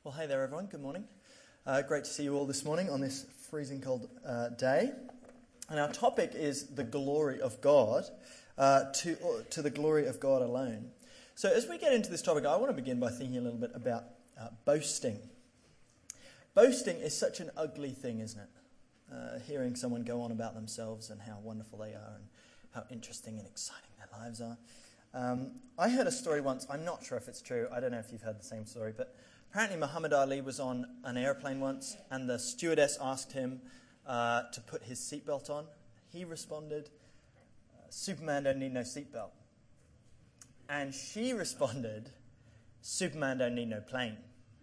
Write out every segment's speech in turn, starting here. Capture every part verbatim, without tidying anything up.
Well, hey there, everyone. Good morning. Uh, great to see you all this morning on this freezing cold uh, day. And our topic is the glory of God, uh, to, to the glory of God alone. So as we get into this topic, I want to begin by thinking a little bit about uh, boasting. Boasting is such an ugly thing, isn't it? Uh, hearing someone go on about themselves and how wonderful they are and how interesting and exciting their lives are. Um, I heard a story once. I'm not sure if it's true. I don't know if you've heard the same story, but apparently Muhammad Ali was on an airplane once, and the stewardess asked him uh, to put his seatbelt on. He responded, "Superman don't need no seatbelt." And she responded, "Superman don't need no plane."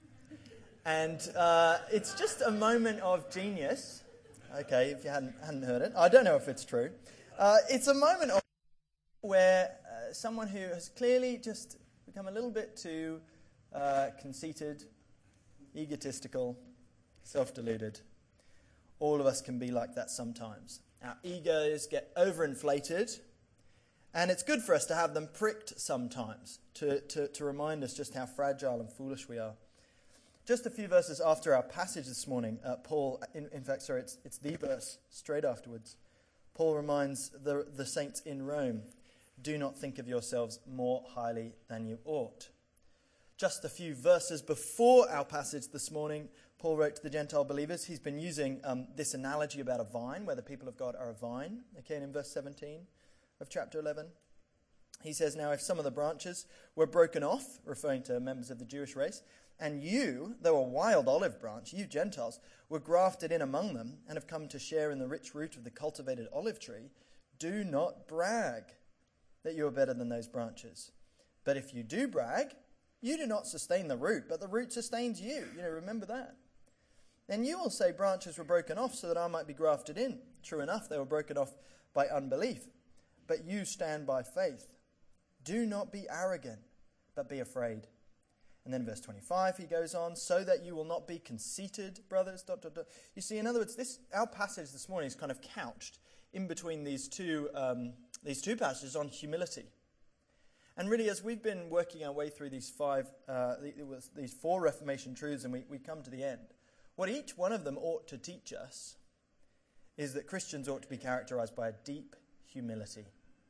And uh, it's just a moment of genius. Okay, if you hadn't, hadn't heard it. I don't know if it's true. Uh, it's a moment of where uh, someone who has clearly just become a little bit too uh, conceited, egotistical, self-deluded. All of us can be like that sometimes. Our egos get overinflated, and it's good for us to have them pricked sometimes to, to, to remind us just how fragile and foolish we are. Just a few verses after our passage this morning, uh, Paul, in, in fact, sorry, it's, it's the verse straight afterwards. Paul reminds the, the saints in Rome, "Do not think of yourselves more highly than you ought." Just a few verses before our passage this morning, Paul wrote to the Gentile believers. He's been using um, this analogy about a vine, where the people of God are a vine. Okay, and in verse seventeen of chapter eleven, he says, "Now if some of the branches were broken off," referring to members of the Jewish race, "and you, though a wild olive branch, you Gentiles, were grafted in among them and have come to share in the rich root of the cultivated olive tree, do not brag that you are better than those branches. But if you do brag, you do not sustain the root, but the root sustains you." You know, remember that. "Then you will say, branches were broken off so that I might be grafted in. True enough, they were broken off by unbelief. But you stand by faith. Do not be arrogant, but be afraid." And then verse twenty-five, he goes on, "So that you will not be conceited, brothers." Dot, dot, dot. You see, in other words, this our passage this morning is kind of couched in between these two um, these two passages on humility. And really, as we've been working our way through these five, uh, these four Reformation truths, and we, we come to the end, what each one of them ought to teach us is that Christians ought to be characterized by a deep humility.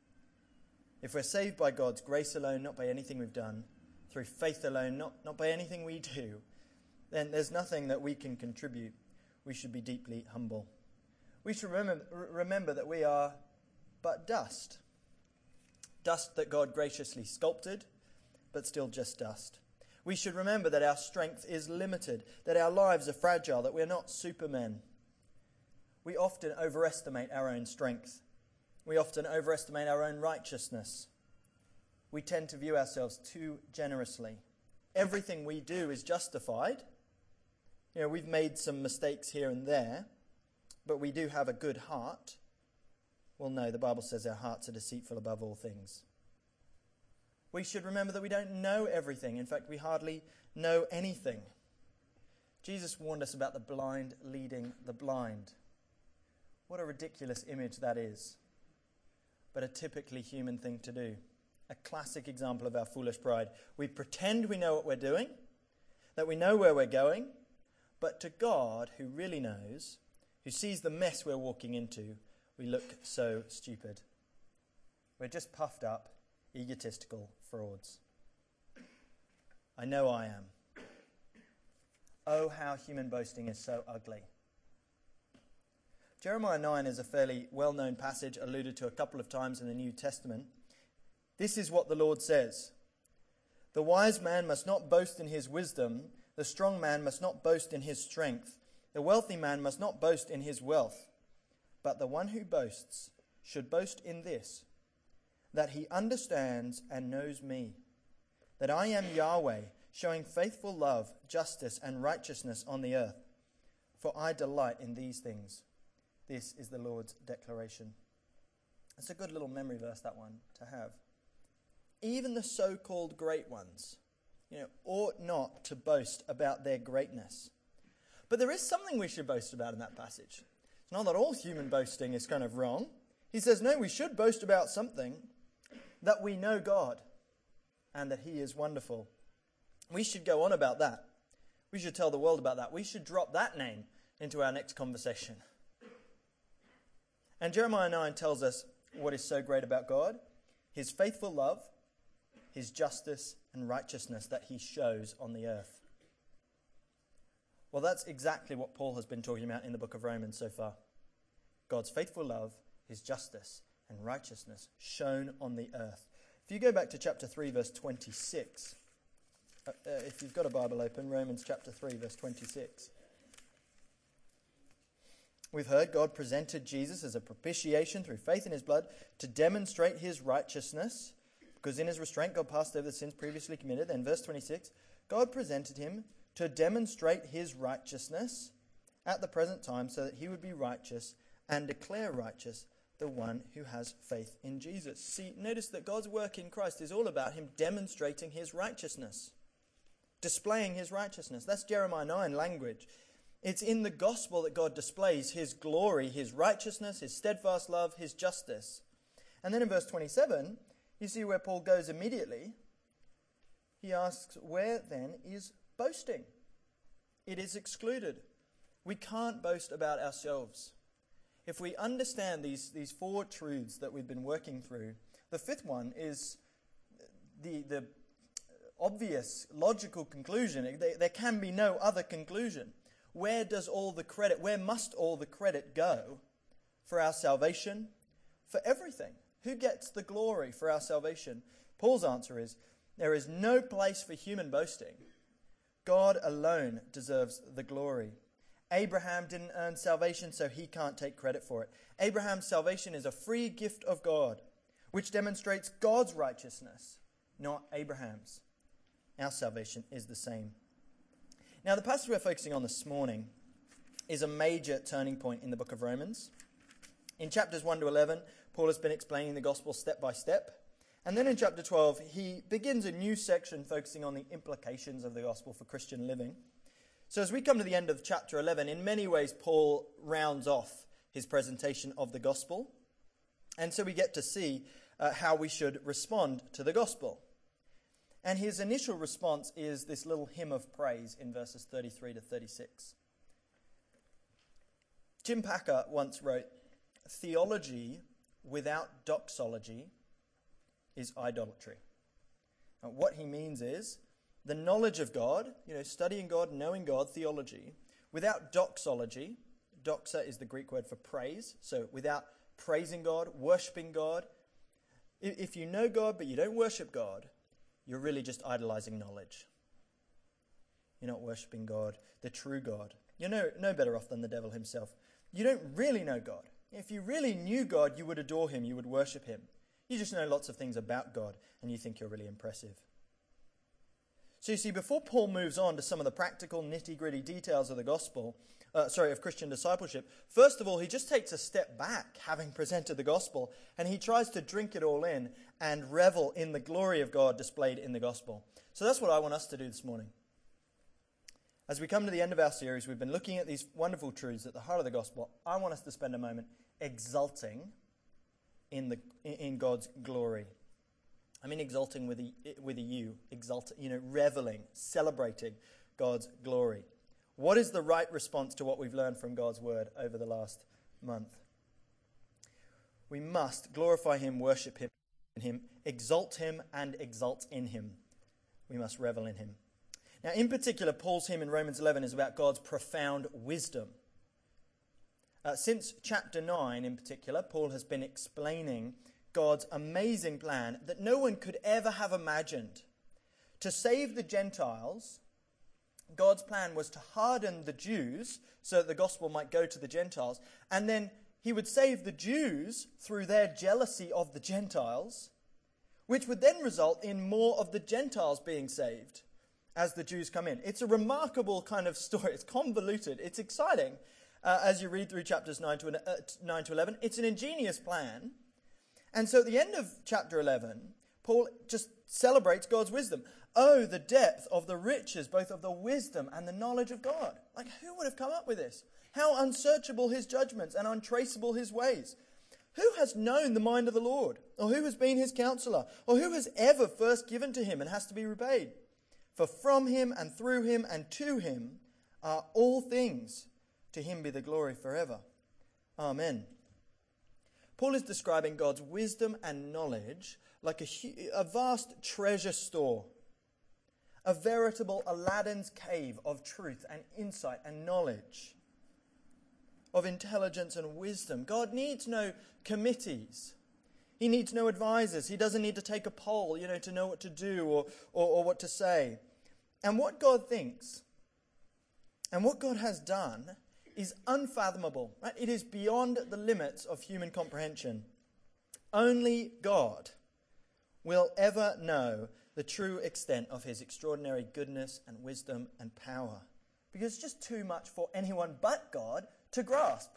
If we're saved by God's grace alone, not by anything we've done, through faith alone, not, not by anything we do, then there's nothing that we can contribute. We should be deeply humble. We should remember, remember that we are but dust. Dust that God graciously sculpted, but still just dust. We should remember that our strength is limited, that our lives are fragile, that we're not supermen. We often overestimate our own strength. We often overestimate our own righteousness. We tend to view ourselves too generously. Everything we do is justified. You know, we've made some mistakes here and there, but we do have a good heart. Well, no, the Bible says our hearts are deceitful above all things. We should remember that we don't know everything. In fact, we hardly know anything. Jesus warned us about the blind leading the blind. What a ridiculous image that is, but a typically human thing to do. A classic example of our foolish pride. We pretend we know what we're doing, that we know where we're going, but to God, who really knows, who sees the mess we're walking into, we look so stupid. We're just puffed up, egotistical frauds. I know I am. Oh, how human boasting is so ugly. Jeremiah nine is a fairly well-known passage, alluded to a couple of times in the New Testament. This is what the Lord says: "The wise man must not boast in his wisdom, the strong man must not boast in his strength, the wealthy man must not boast in his wealth. But the one who boasts should boast in this, that he understands and knows me, that I am Yahweh, showing faithful love, justice, and righteousness on the earth. For I delight in these things." This is the Lord's declaration. It's a good little memory verse, that one, to have. Even the so-called great ones, you know, ought not to boast about their greatness. But there is something we should boast about in that passage. It's not that all human boasting is kind of wrong. He says, no, we should boast about something, that we know God and that he is wonderful. We should go on about that. We should tell the world about that. We should drop that name into our next conversation. And Jeremiah nine tells us what is so great about God: his faithful love, his justice and righteousness that he shows on the earth. Well, that's exactly what Paul has been talking about in the book of Romans so far. God's faithful love, his justice and righteousness shown on the earth. If you go back to chapter three, verse twenty-six, uh, uh, if you've got a Bible open, Romans chapter three, verse twenty-six. We've heard God presented Jesus as a propitiation through faith in his blood to demonstrate his righteousness, because in his restraint God passed over the sins previously committed. Then verse twenty-six, God presented him to demonstrate his righteousness at the present time, so that he would be righteous and declare righteous the one who has faith in Jesus. See, notice that God's work in Christ is all about him demonstrating his righteousness, displaying his righteousness. That's Jeremiah nine language. It's in the gospel that God displays his glory, his righteousness, his steadfast love, his justice. And then in verse twenty-seven, you see where Paul goes immediately. He asks, where then is boasting? It is excluded. We can't boast about ourselves. If we understand these, these four truths that we've been working through, the fifth one is the, the obvious, logical conclusion. There, there can be no other conclusion. Where does all the credit, where must all the credit go for our salvation, for everything? Who gets the glory for our salvation? Paul's answer is, there is no place for human boasting. God alone deserves the glory. Abraham didn't earn salvation, so he can't take credit for it. Abraham's salvation is a free gift of God, which demonstrates God's righteousness, not Abraham's. Our salvation is the same. Now, the passage we're focusing on this morning is a major turning point in the book of Romans. In chapters one to eleven, Paul has been explaining the gospel step by step. And then in chapter twelve, he begins a new section focusing on the implications of the gospel for Christian living. So as we come to the end of chapter eleven, in many ways, Paul rounds off his presentation of the gospel. And so we get to see uh, how we should respond to the gospel. And his initial response is this little hymn of praise in verses thirty-three to thirty-six. Jim Packer once wrote, "Theology without doxology is idolatry." Now, what he means is the knowledge of God, you know, studying God, knowing God, theology, without doxology. Doxa is the Greek word for praise. So without praising God, worshipping God. If you know God but you don't worship God, you're really just idolizing knowledge. You're not worshipping God, the true God. You're no, no better off than the devil himself. You don't really know God. If you really knew God, you would adore him, you would worship him. You just know lots of things about God and you think you're really impressive. So you see, before Paul moves on to some of the practical, nitty-gritty details of the gospel, uh, sorry, of Christian discipleship, first of all, he just takes a step back, having presented the gospel, and he tries to drink it all in and revel in the glory of God displayed in the gospel. So that's what I want us to do this morning. As we come to the end of our series, we've been looking at these wonderful truths at the heart of the gospel. I want us to spend a moment exulting in the in God's glory. I mean exulting with a, with a U, exult, you know, reveling, celebrating God's glory. What is the right response to what we've learned from God's word over the last month? We must glorify him, worship him, in him, exalt him, and exult in him. We must revel in him. Now, in particular, Paul's hymn in Romans eleven is about God's profound wisdom. Uh, since chapter nine, in particular, Paul has been explaining God's amazing plan that no one could ever have imagined. To save the Gentiles, God's plan was to harden the Jews so that the gospel might go to the Gentiles, and then he would save the Jews through their jealousy of the Gentiles, which would then result in more of the Gentiles being saved as the Jews come in. It's a remarkable kind of story. It's convoluted. It's exciting uh, as you read through chapters nine to, uh, nine to eleven. It's an ingenious plan. And so at the end of chapter eleven, Paul just celebrates God's wisdom. Oh, the depth of the riches, both of the wisdom and the knowledge of God. Like, who would have come up with this? How unsearchable his judgments and untraceable his ways. Who has known the mind of the Lord? Or who has been his counselor? Or who has ever first given to him and has to be repaid? For from him and through him and to him are all things. To him be the glory forever. Amen. Paul is describing God's wisdom and knowledge like a, a vast treasure store, a veritable Aladdin's cave of truth and insight and knowledge, of intelligence and wisdom. God needs no committees. He needs no advisors. He doesn't need to take a poll, you know, to know what to do or, or, or what to say. And what God thinks and what God has done is unfathomable. Right? It is beyond the limits of human comprehension. Only God will ever know the true extent of his extraordinary goodness and wisdom and power, because it's just too much for anyone but God to grasp.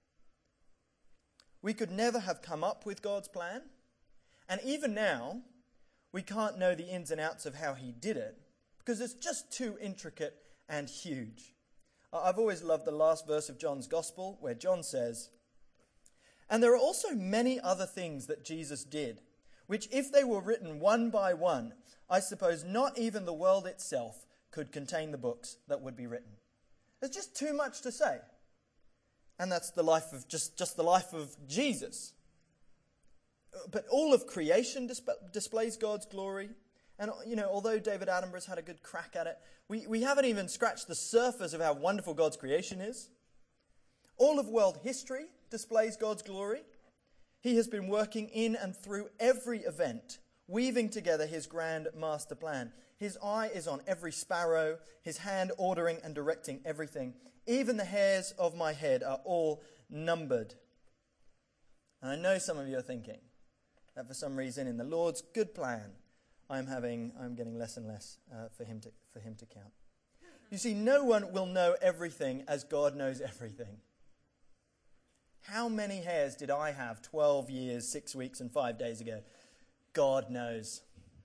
We could never have come up with God's plan, and even now, we can't know the ins and outs of how he did it, because it's just too intricate and huge. I've always loved the last verse of John's Gospel, where John says, "And there are also many other things that Jesus did, which if they were written one by one, I suppose not even the world itself could contain the books that would be written." There's just too much to say. And that's the life of just, just the life of Jesus. But all of creation disp- displays God's glory. And, you know, although David Attenborough's had a good crack at it, we, we haven't even scratched the surface of how wonderful God's creation is. All of world history displays God's glory. He has been working in and through every event, weaving together his grand master plan. His eye is on every sparrow, his hand ordering and directing everything. Even the hairs of my head are all numbered. And I know some of you are thinking that for some reason in the Lord's good plan, I'm having, I'm getting less and less uh, for him to, for him to count. You see, no one will know everything as God knows everything. How many hairs did I have twelve years, six weeks and five days ago? God knows.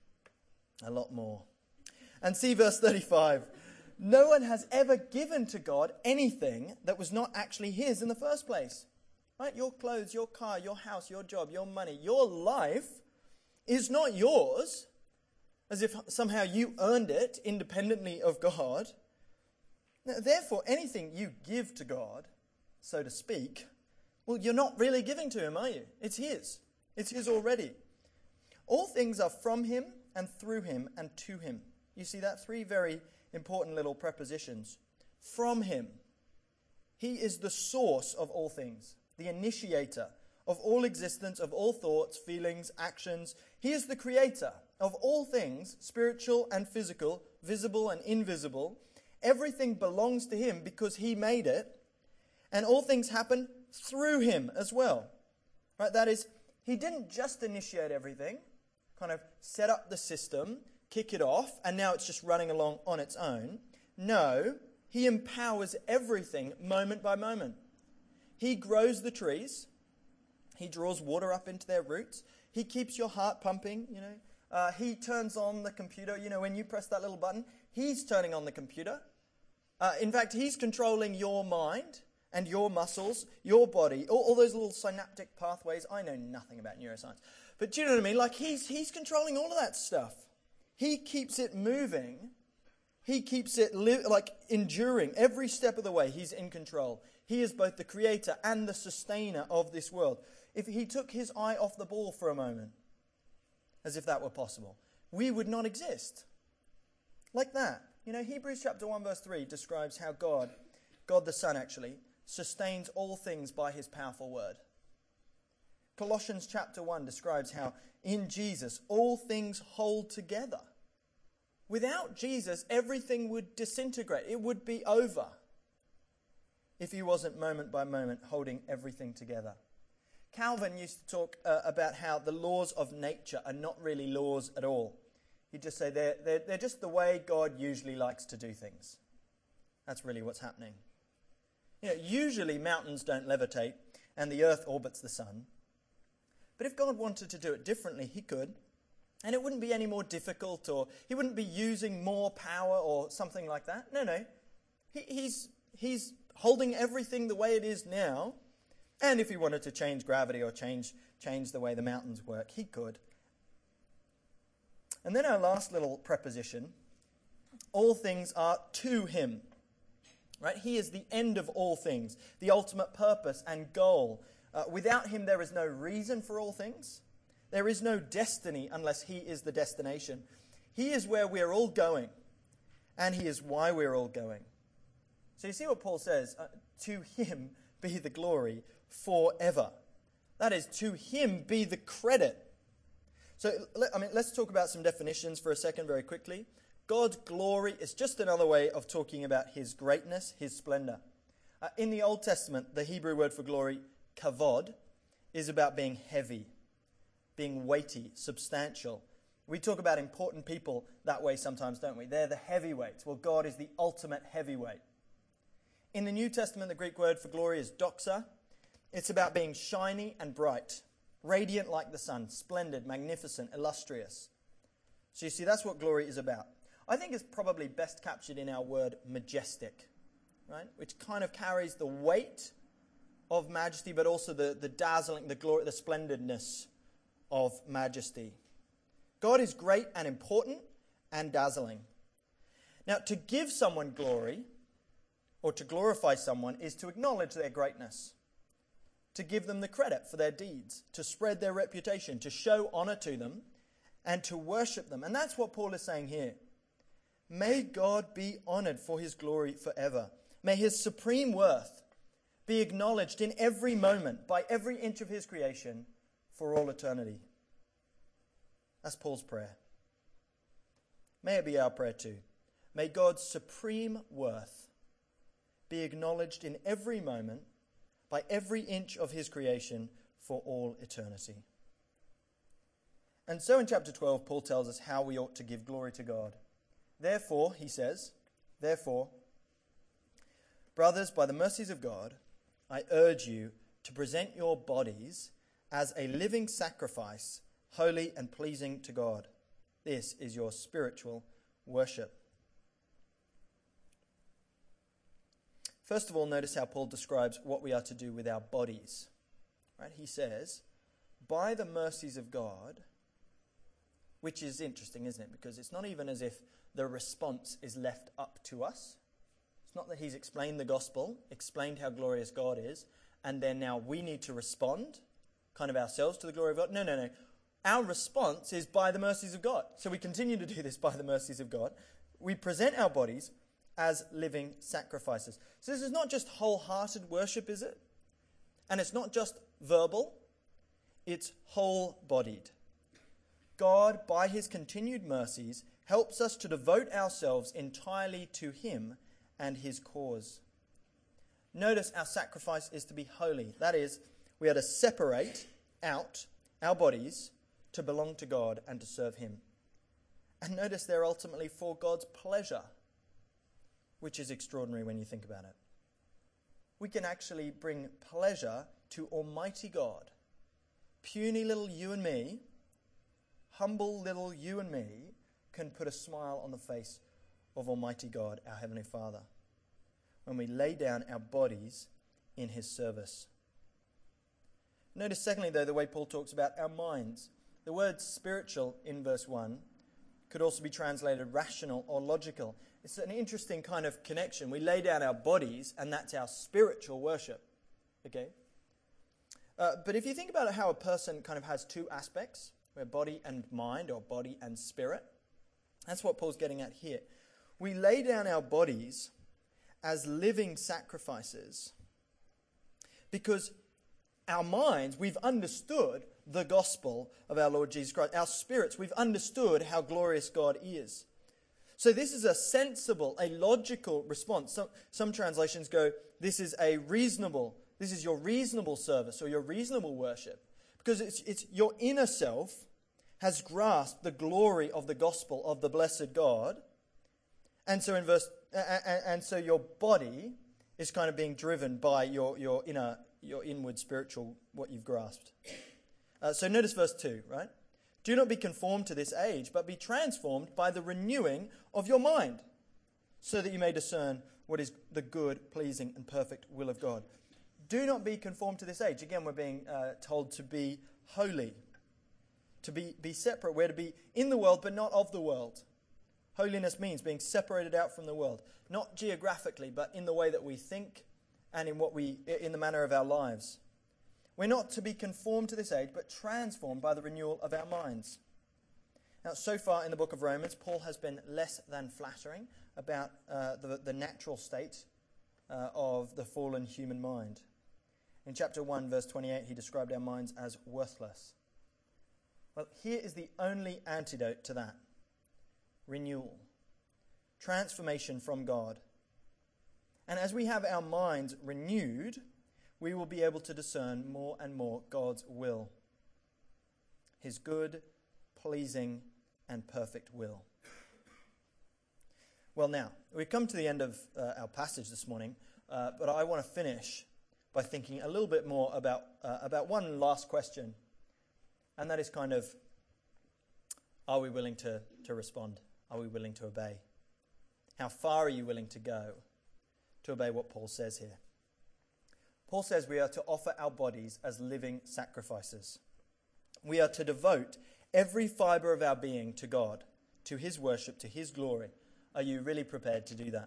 A lot more. And see verse thirty-five. No one has ever given to God anything that was not actually his in the first place. Right? Your clothes, your car, your house, your job, your money, your life is not yours, as if somehow you earned it independently of God. Now, therefore, anything you give to God, so to speak, well, you're not really giving to him, are you? It's his. It's his already. All things are from him and through him and to him. You see that? Three very important little prepositions. From him. He is the source of all things, the initiator of all existence, of all thoughts, feelings, actions. He is the creator of all things, spiritual and physical, visible and invisible. Everything belongs to him because he made it. And all things happen through him as well. Right? That is, he didn't just initiate everything, kind of set up the system, kick it off, and now it's just running along on its own. No, he empowers everything moment by moment. He grows the trees. He draws water up into their roots. He keeps your heart pumping, you know. Uh, he turns on the computer. You know, when you press that little button, he's turning on the computer. Uh, in fact, he's controlling your mind and your muscles, your body, all, all those little synaptic pathways. I know nothing about neuroscience. But do you know what I mean? Like, he's he's controlling all of that stuff. He keeps it moving. He keeps it li- like enduring every step of the way. He's in control. He is both the creator and the sustainer of this world. If he took his eye off the ball for a moment, as if that were possible, we would not exist. Like that. You know, Hebrews chapter one verse three describes how God, God the Son actually, sustains all things by his powerful word. Colossians chapter one describes how in Jesus all things hold together. Without Jesus, everything would disintegrate. It would be over if he wasn't moment by moment holding everything together. Calvin used to talk uh, about how the laws of nature are not really laws at all. He'd just say they're, they're, they're just the way God usually likes to do things. That's really what's happening. You know, usually mountains don't levitate and the earth orbits the sun. But if God wanted to do it differently, he could. And it wouldn't be any more difficult, or he wouldn't be using more power or something like that. No, no. He, he's, he's holding everything the way it is now. And if he wanted to change gravity or change, change the way the mountains work, he could. And then our last little preposition all things are to him. Right? He is the end of all things, the ultimate purpose and goal. Uh, without him, there is no reason for all things. There is no destiny unless he is the destination. He is where we're all going, and he is why we're all going. So you see what Paul says, uh, to him be the glory forever. That is, to him be the credit. So, I mean, let's talk about some definitions for a second very quickly. God's glory is just another way of talking about his greatness, his splendor. Uh, in the Old Testament, the Hebrew word for glory, kavod, is about being heavy, being weighty, substantial. We talk about important people that way sometimes, don't we? They're the heavyweights. Well, God is the ultimate heavyweight. In the New Testament, the Greek word for glory is doxa. It's about being shiny and bright, radiant like the sun, splendid, magnificent, illustrious. So you see, that's what glory is about. I think it's probably best captured in our word majestic, right? Which kind of carries the weight of majesty, but also the, the dazzling, the glory, the splendidness of majesty. God is great and important and dazzling. Now, to give someone glory, or to glorify someone, is to acknowledge their greatness, to give them the credit for their deeds, to spread their reputation, to show honor to them, and to worship them. And that's what Paul is saying here. May God be honored for his glory forever. May his supreme worth be acknowledged in every moment, by every inch of his creation, for all eternity. That's Paul's prayer. May it be our prayer too. May God's supreme worth be acknowledged in every moment, by every inch of his creation, for all eternity. And so in chapter twelve, Paul tells us how we ought to give glory to God. Therefore, he says, therefore, brothers, by the mercies of God, I urge you to present your bodies as a living sacrifice, holy and pleasing to God. This is your spiritual worship. First of all, notice how Paul describes what we are to do with our bodies. Right? He says, by the mercies of God, which is interesting, isn't it? Because it's not even as if the response is left up to us. It's not that he's explained the gospel, explained how glorious God is, and then now we need to respond, kind of ourselves, to the glory of God. No, no, no. Our response is by the mercies of God. So we continue to do this by the mercies of God. We present our bodies as living sacrifices. So this is not just wholehearted worship, is it? And it's not just verbal. It's whole-bodied. God, by his continued mercies, helps us to devote ourselves entirely to him and his cause. Notice our sacrifice is to be holy. That is, we are to separate out our bodies to belong to God and to serve him. And notice they're ultimately for God's pleasure, which is extraordinary when you think about it. We can actually bring pleasure to Almighty God. Puny little you and me, humble little you and me, can put a smile on the face of Almighty God, our Heavenly Father, when we lay down our bodies in his service. Notice, secondly, though, the way Paul talks about our minds. The word spiritual in verse one could also be translated rational or logical. It's an interesting kind of connection. We lay down our bodies, and that's our spiritual worship. Okay? Uh, but if you think about it, how a person kind of has two aspects, where body and mind, or body and spirit, that's what Paul's getting at here. We lay down our bodies as living sacrifices because our minds, we've understood the gospel of our Lord Jesus Christ. Our spirits, we've understood how glorious God is. So this is a sensible, a logical response. Some, some translations go, this is a reasonable, this is your reasonable service or your reasonable worship. Because it's, it's your inner self has grasped the glory of the gospel of the blessed God. And so in verse, and, and so your body is kind of being driven by your, your inner, your inward spiritual, what you've grasped. Uh, so notice verse two, right? Do not be conformed to this age, but be transformed by the renewing of your mind, so that you may discern what is the good, pleasing, and perfect will of God. Do not be conformed to this age. Again, we're being uh, told to be holy, to be, be separate. We're to be in the world, but not of the world. Holiness means being separated out from the world, not geographically, but in the way that we think and in what we in the manner of our lives. We're not to be conformed to this age, but transformed by the renewal of our minds. Now, so far in the book of Romans, Paul has been less than flattering about uh, the, the natural state uh, of the fallen human mind. In chapter one, verse twenty-eight, he described our minds as worthless. Well, here is the only antidote to that. Renewal. Transformation from God. And as we have our minds renewed, we will be able to discern more and more God's will. His good, pleasing, and perfect will. Well, now, we've come to the end of uh, our passage this morning, uh, but I want to finish by thinking a little bit more about uh, about one last question, and that is kind of, are we willing to, to respond? Are we willing to obey? How far are you willing to go to obey what Paul says here? Paul says we are to offer our bodies as living sacrifices. We are to devote every fibre of our being to God, to his worship, to his glory. Are you really prepared to do that?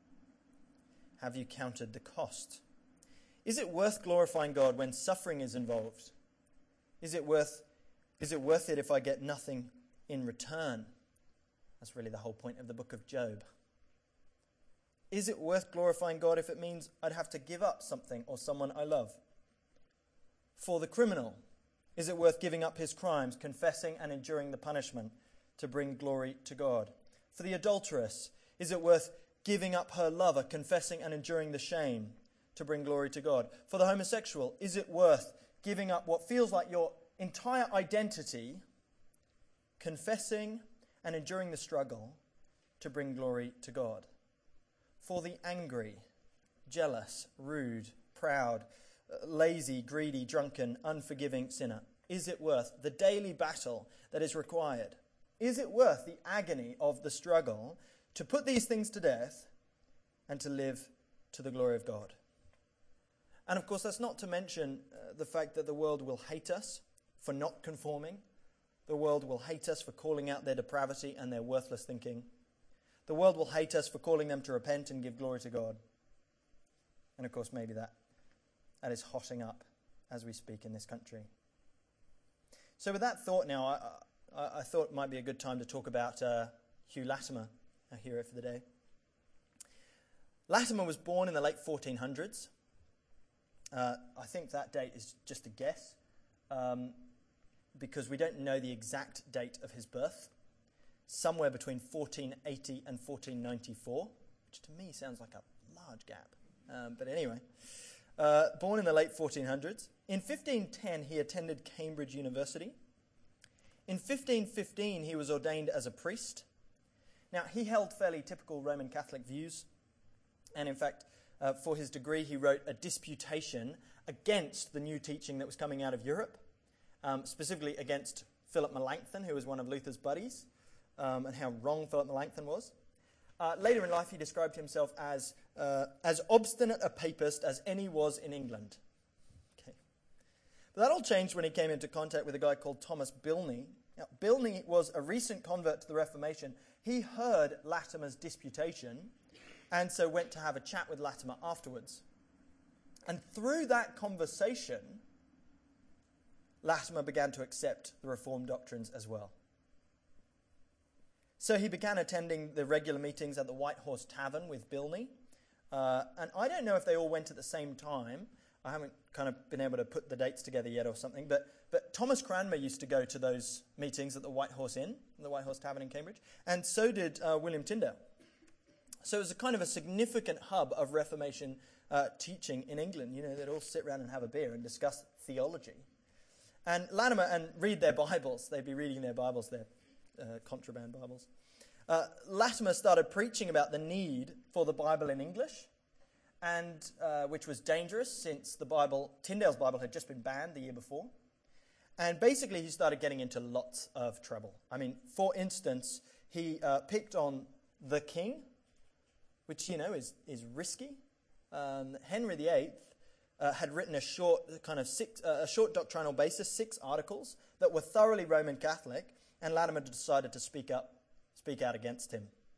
Have you counted the cost? Is it worth glorifying God when suffering is involved? Is it worth, is it worth it if I get nothing in return? That's really the whole point of the book of Job. Is it worth glorifying God if it means I'd have to give up something or someone I love? For the criminal, is it worth giving up his crimes, confessing and enduring the punishment to bring glory to God? For the adulteress, is it worth giving up her lover, confessing and enduring the shame to bring glory to God? For the homosexual, is it worth giving up what feels like your entire identity, confessing and enduring the struggle to bring glory to God? For the angry, jealous, rude, proud, lazy, greedy, drunken, unforgiving sinner, is it worth the daily battle that is required? Is it worth the agony of the struggle to put these things to death and to live to the glory of God? And of course, that's not to mention uh, the fact that the world will hate us for not conforming. The world will hate us for calling out their depravity and their worthless thinking. The world will hate us for calling them to repent and give glory to God. And of course, maybe that, that is hotting up as we speak in this country. So with that thought now, I, I, I thought it might be a good time to talk about uh, Hugh Latimer, our hero for the day. Latimer was born in the late fourteen hundreds. Uh, I think that date is just a guess, um, because we don't know the exact date of his birth. Somewhere between fourteen eighty and fourteen ninety-four, which to me sounds like a large gap. Um, but anyway, uh, born in the late fourteen hundreds. In fifteen ten, he attended Cambridge University. In fifteen fifteen, he was ordained as a priest. Now, he held fairly typical Roman Catholic views. And in fact, uh, for his degree, he wrote a disputation against the new teaching that was coming out of Europe, um, specifically against Philip Melanchthon, who was one of Luther's buddies. Um, and how wrong Philip Melanchthon was. Uh, later in life, he described himself as uh, as obstinate a papist as any was in England. Okay, but that all changed when he came into contact with a guy called Thomas Bilney. Now, Bilney was a recent convert to the Reformation. He heard Latimer's disputation, and so went to have a chat with Latimer afterwards. And through that conversation, Latimer began to accept the Reformed doctrines as well. So he began attending the regular meetings at the White Horse Tavern with Bilney. Uh, and I don't know if they all went at the same time. I haven't kind of been able to put the dates together yet or something. But but Thomas Cranmer used to go to those meetings at the White Horse Inn, the White Horse Tavern in Cambridge. And so did uh, William Tyndale. So it was a kind of a significant hub of Reformation uh, teaching in England. You know, they'd all sit around and have a beer and discuss theology. And Latimer, and read their Bibles. They'd be reading their Bibles there. Uh, contraband Bibles. Uh, Latimer started preaching about the need for the Bible in English, and uh, which was dangerous since the Bible, Tyndale's Bible, had just been banned the year before. And basically, he started getting into lots of trouble. I mean, for instance, he uh, picked on the king, which, you know, is is risky. Um, Henry the Eighth uh, had written a short kind of six, uh, a short doctrinal basis, six articles that were thoroughly Roman Catholic. And Latimer decided to speak up, speak out against him.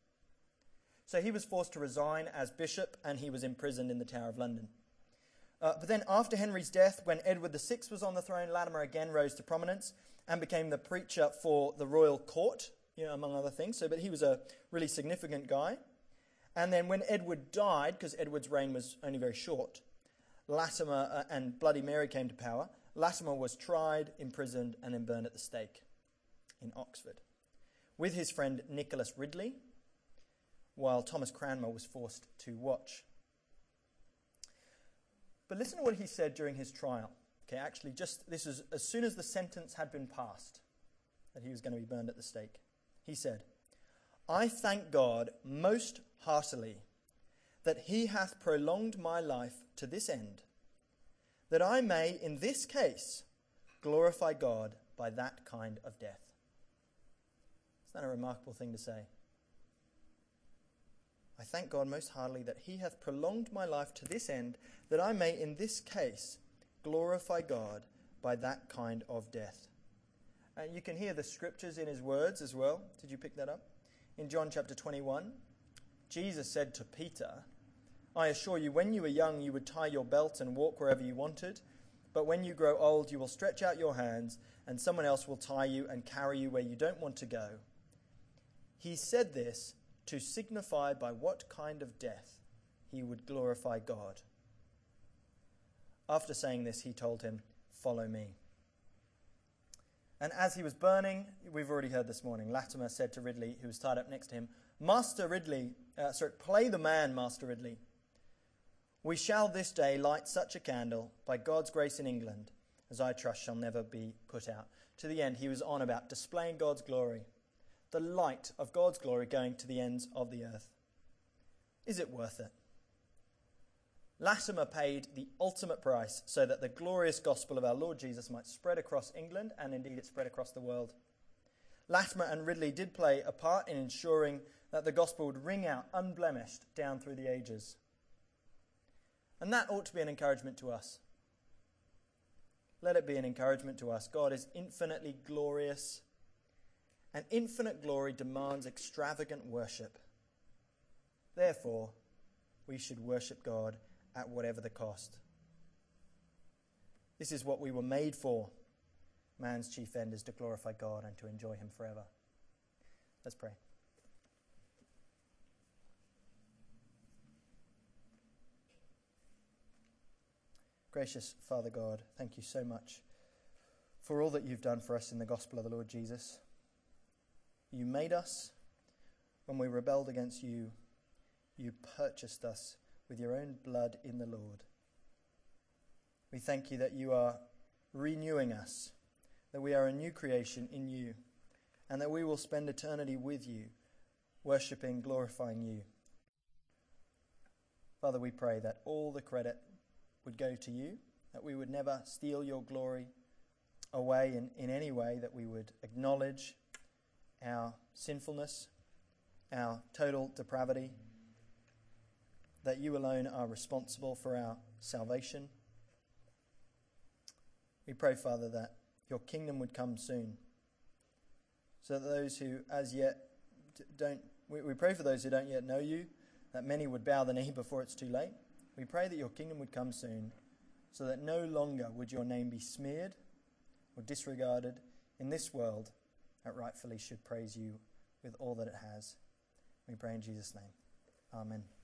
So he was forced to resign as bishop, and he was imprisoned in the Tower of London. Uh, but then after Henry's death, when Edward the Sixth was on the throne, Latimer again rose to prominence and became the preacher for the royal court, you know, among other things. So, but he was a really significant guy. And then when Edward died, because Edward's reign was only very short, Latimer uh, and Bloody Mary came to power. Latimer was tried, imprisoned, and then burned at the stake in Oxford, with his friend Nicholas Ridley, while Thomas Cranmer was forced to watch. But listen to what he said during his trial. Okay, actually, just this is as soon as the sentence had been passed, that he was going to be burned at the stake. He said, "I thank God most heartily that he hath prolonged my life to this end, that I may, in this case, glorify God by that kind of death." Isn't that a remarkable thing to say? I thank God most heartily that he hath prolonged my life to this end, that I may in this case glorify God by that kind of death. And you can hear the scriptures in his words as well. Did you pick that up? In John chapter twenty-one, Jesus said to Peter, "I assure you, when you were young, you would tie your belt and walk wherever you wanted. But when you grow old, you will stretch out your hands, and someone else will tie you and carry you where you don't want to go." He said this to signify by what kind of death he would glorify God. After saying this, he told him, "Follow me." And as he was burning, we've already heard this morning, Latimer said to Ridley, who was tied up next to him, "Master Ridley, uh, sorry, play the man, Master Ridley. We shall this day light such a candle, by God's grace in England, as I trust shall never be put out." To the end, he was on about displaying God's glory, the light of God's glory going to the ends of the earth. Is it worth it? Latimer paid the ultimate price so that the glorious gospel of our Lord Jesus might spread across England, and indeed it spread across the world. Latimer and Ridley did play a part in ensuring that the gospel would ring out unblemished down through the ages. And that ought to be an encouragement to us. Let it be an encouragement to us. God is infinitely glorious, and infinite glory demands extravagant worship. Therefore, we should worship God at whatever the cost. This is what we were made for. Man's chief end is to glorify God and to enjoy him forever. Let's pray. Gracious Father God, thank you so much for all that you've done for us in the gospel of the Lord Jesus. You made us when we rebelled against you. You purchased us with your own blood in the Lord. We thank you that you are renewing us, that we are a new creation in you, and that we will spend eternity with you, worshipping, glorifying you. Father, we pray that all the credit would go to you, that we would never steal your glory away in, in any way, that we would acknowledge our sinfulness, our total depravity, that you alone are responsible for our salvation. We pray, Father, that your kingdom would come soon, so that those who as yet don't, we, we pray for those who don't yet know you, that many would bow the knee before it's too late. We pray that your kingdom would come soon, so that no longer would your name be smeared or disregarded in this world that rightfully should praise you with all that it has. We pray in Jesus' name. Amen.